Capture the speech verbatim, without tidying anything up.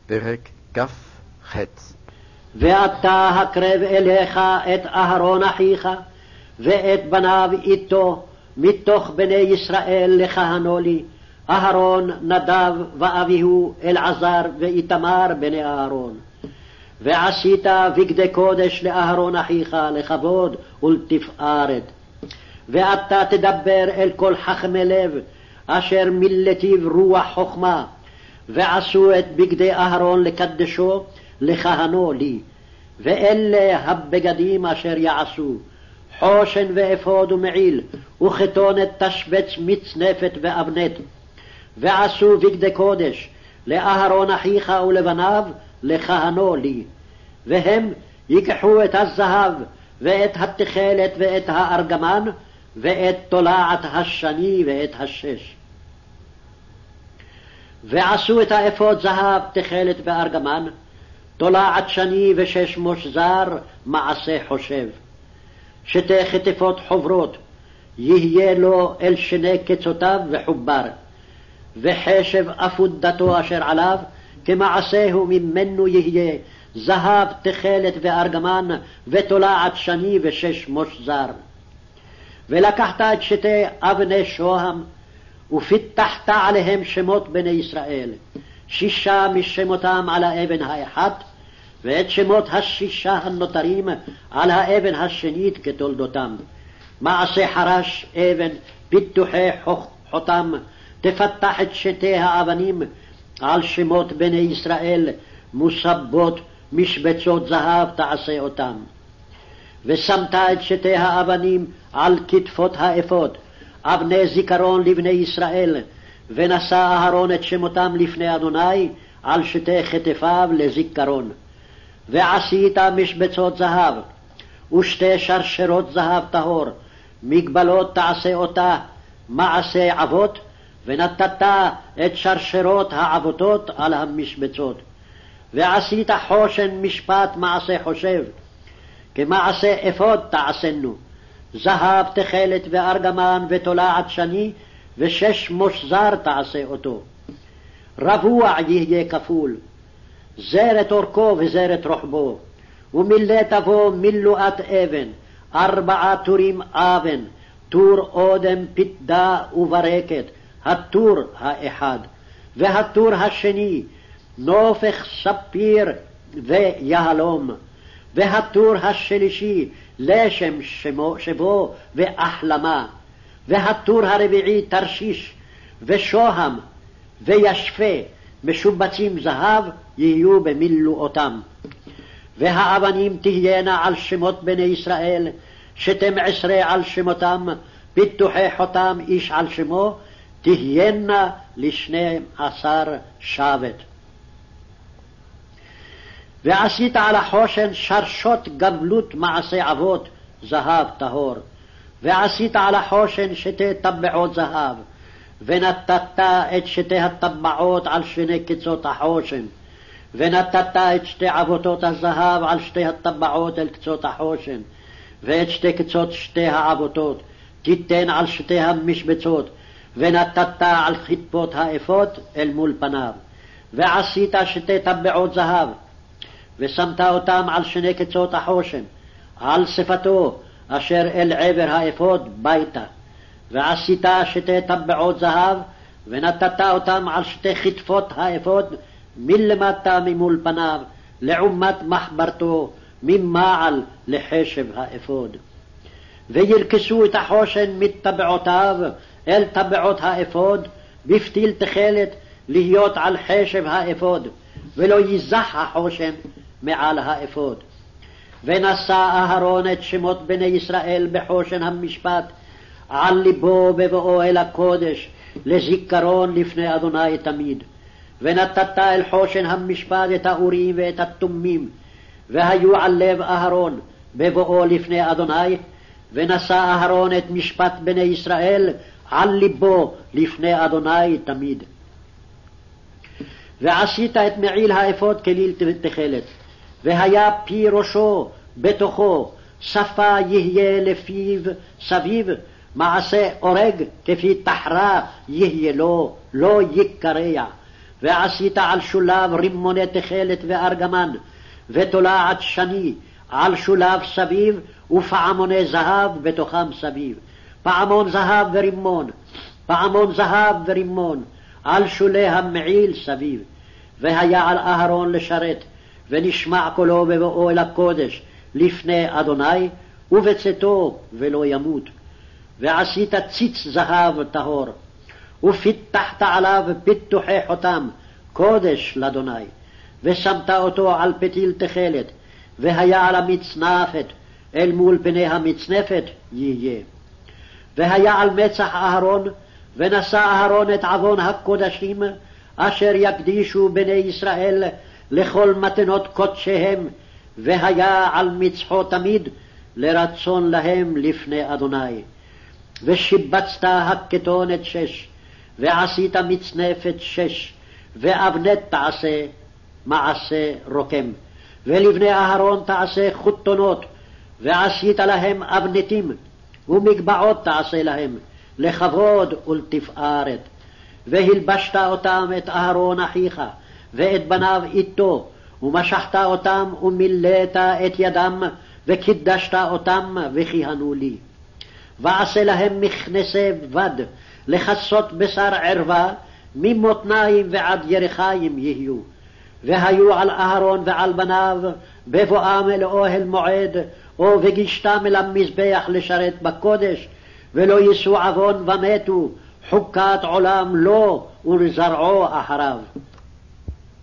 פרק כ"ח. ואתה הקרב אליך את אהרון אחיך ואת בניו איתו מתוך בני ישראל לכהנו לי, אהרון, נדב ואביהו, אלעזר ואיתמר בני אהרון. ועשית בגדי קודש לאהרון אחיך לכבוד ולתפארת. ואתה תדבר אל כל חכמי לב אשר מלטיב רוח חוכמה, ועשו את בגדי אהרון לקדשו לכהנו לי. ואלה הבגדים אשר יעשו: חושן ואפוד ומעיל וכתונת תשבץ מצנפת ואבנת. ועשו בגדי קודש לאהרון אחיך ולבניו לכהנו לי. והם ייקחו את הזהב ואת התכלת ואת הארגמן ואת תולעת השני ואת השש. ועשו את האפוד זהב, תכלת וארגמן, תולעת שני ושש מושזר מעשה חושב. שתי חטיפות חוברות יהיה לו אל שני קצותיו וחובר, וחשב אפודתו אשר עליו כמעשהו ממנו יהיה זהב, תכלת וארגמן ותולעת שני ושש מושזר. ולקחת את שתי אבני שוהם ופיתחת עליהם שמות בני ישראל, שישה משמותם על האבן האחת, ואת שמות השישה הנותרים על האבן השנית כתולדותם. מעשה חרש אבן פיתוחי חותם, תפתח את שתי האבנים על שמות בני ישראל, מוסבות משבצות זהב תעשה אותם. ושמת את שתי האבנים על כתפות האפוד, אבני זיכרון לבני ישראל, ונשא אהרון את שמותם לפני אדוני על שתי כתפיו לזיכרון. ועשית משבצות זהב ושתי שרשרות זהב טהור, מגבלות תעשה אותה מעשה אבות, ונתת את שרשרות העבותות על המשבצות. ועשית חושן משפט מעשה חושב, כמעשה אפוד תעשנו, זהב, תכלת וארגמן ותולעת שני ושש מושזר תעשה אותו. רבוע יהיה כפול, זרת אורכו וזרת רוחבו, ומילאת בו מילואת אבן, ארבעה טורים אבן, טור אודם פתדה וברקת, הטור האחד, והטור השני נופך ספיר ויהלום, והטור השלישי לשם שמו, שבו ואחלמה, והטור הרביעי תרשיש ושוהם וישפה משובצים זהב יהיו במילואותם. והאבנים תהיינה על שמות בני ישראל, שתים עשרה על שמותם, פיתוחי חותם איש על שמו, תהיינה לשני עשר שבט. ועשית על החושן שרשות גבלות מעשה אבות זהב טהור. ועשית על החושן שתי טבעות זהב, ונתת את שתי הטבעות על שני קצות החושן, ונתת את שתי עבותות הזהב על שתי הטבעות אל קצות החושן, ואת שתי קצות שתי העבותות תיתן על שתי המשבצות, ונתת על כתפות האפוד אל מול פניו. ועשית שתי טבעות זהב, ושמת אותם על שני קצות החושן, על שפתו אשר אל עבר האפוד ביתה. ועשית שתי טבעות זהב, ונתת אותם על שתי כתפות האפוד מלמטה ממול פניו, לעומת מחברתו ממעל לחשב האפוד. וירכסו את החושן מטבעותיו אל טבעות האפוד, בפתיל תכלת להיות על חשב האפוד, ולא ייזח החושן מעל האפוד. ונשא אהרון את שמות בני ישראל בחושן המשפט על ליבו בבואו אל הקודש לזיכרון לפני אדוני תמיד. ונתת אל חושן המשפט את האורים ואת התומים, והיו על לב אהרון בבואו לפני אדוני. ונשא אהרון את משפט בני ישראל על ליבו לפני אדוני תמיד. ועשית את מעיל האפוד כליל תכלת, והיה פי ראשו בתוכו, שפה יהיה לפיו סביב, מעשה אורג כפי תחרה יהיה לו, לא יקרע. ועשית על שולב רימוני תכלת וארגמן, ותולעת שני על שולב סביב, ופעמוני זהב בתוכם סביב. פעמון זהב ורימון, פעמון זהב ורימון, על שולי המעיל סביב. והיה על אהרון לשרת, ונשמע קולו בבואו אל הקודש, לפני אדוני, ובצאתו ולא ימות. ועשית ציץ זהב טהור, ופיתחת עליו פיתוחי חותם, קודש לאדוני, ושמת אותו על פתיל תכלת, והיה על המצנפת, אל מול פני המצנפת יהיה. והיה על מצח אהרון, ונשא אהרון את עוון הקודשים, אשר יקדישו בני ישראל לכל מתנות קודשיהם, והיה על מצחו תמיד לרצון להם לפני אדוני. ושיבצת הכתונת שש, ועשית מצנפת שש, ואבנת תעשה מעשה רוקם. ולבני אהרון תעשה חותונות, ועשית להם אבנתים, ומגבעות תעשה להם, לכבוד ולתפארת. והלבשת אותם את אהרון אחיך, ואת בניו איתו, ומשחת אותם ומילאת את ידם, וקידשת אותם וכיהנו לי. ועשה להם מכנסי בד, לכסות בשר ערווה, ממותניים ועד ירחיים יהיו. והיו על אהרון ועל בניו, בבואם אל אוהל מועד, או וגישתם אל המזבח לשרת בקודש, ולא יישאו עוון ומתו, חוקת עולם לו ולזרעו אחריו.